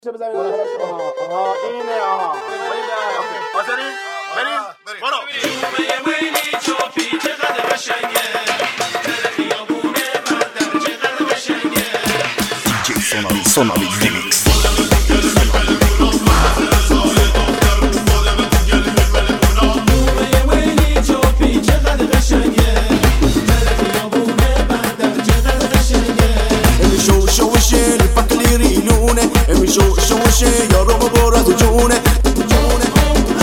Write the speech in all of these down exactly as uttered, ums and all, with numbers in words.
چه بزنید آها آها اینه آها اوکی حاضرین بریم برو ویلی چوپی چقدر قشنگه خیابونه بندر چقدر قشنگه دیجی سونامی سونامی ریمیکس ویلی چوپی چقدر قشنگه خیابونه بندر چقدر قشنگه شو شو شه فکلی ریلونه شو شو شه یارو برو از جونه جونه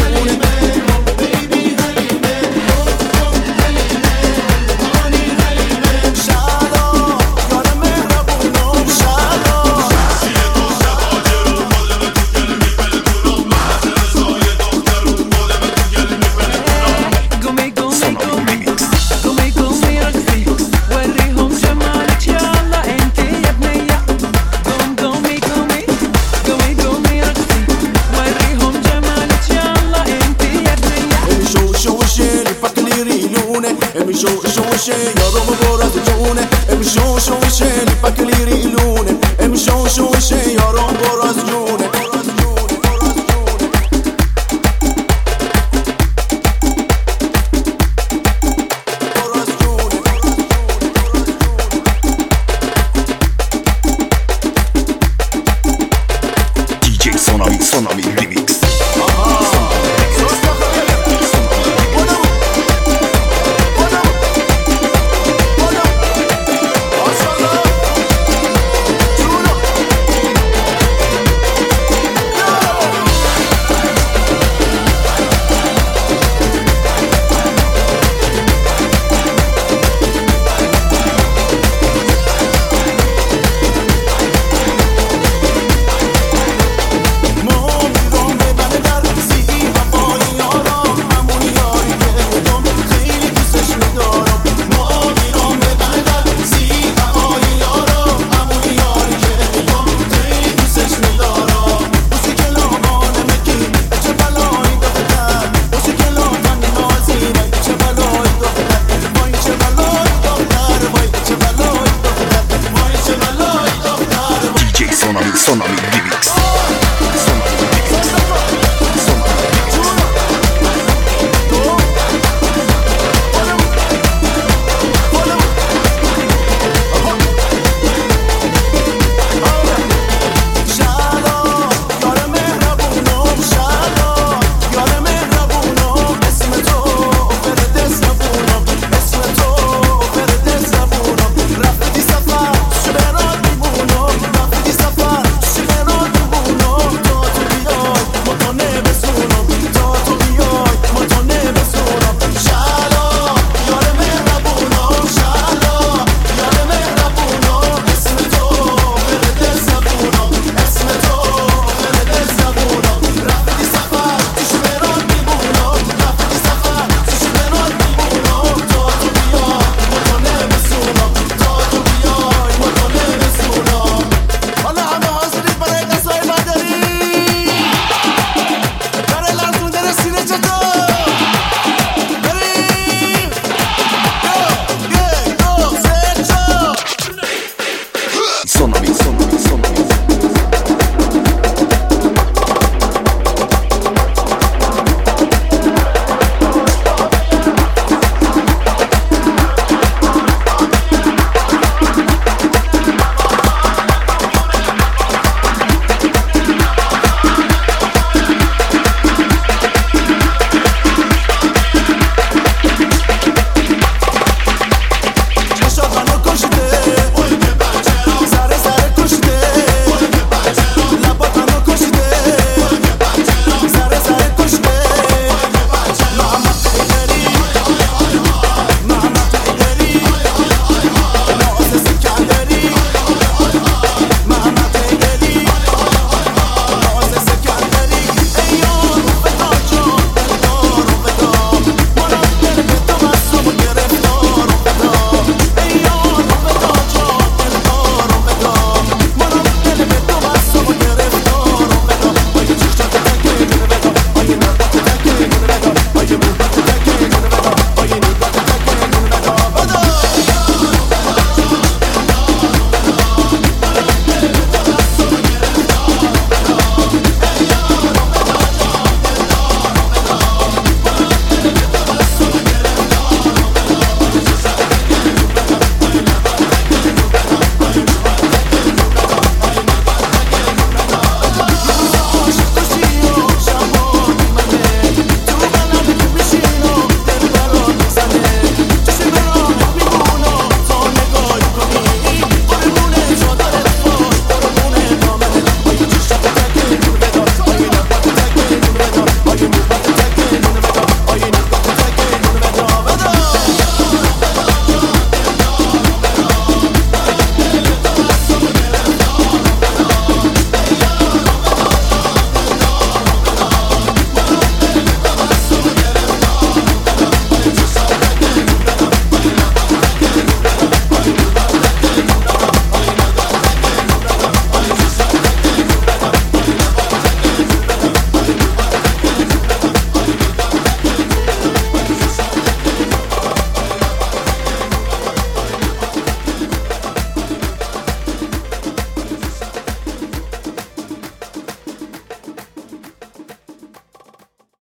شو شو شه یارو برو از جونه شو شو شه فکلی ریلونه شو شو شه یارو برو از جونه دیجی سونامی سونامی ریمیکس Tsunami Remix.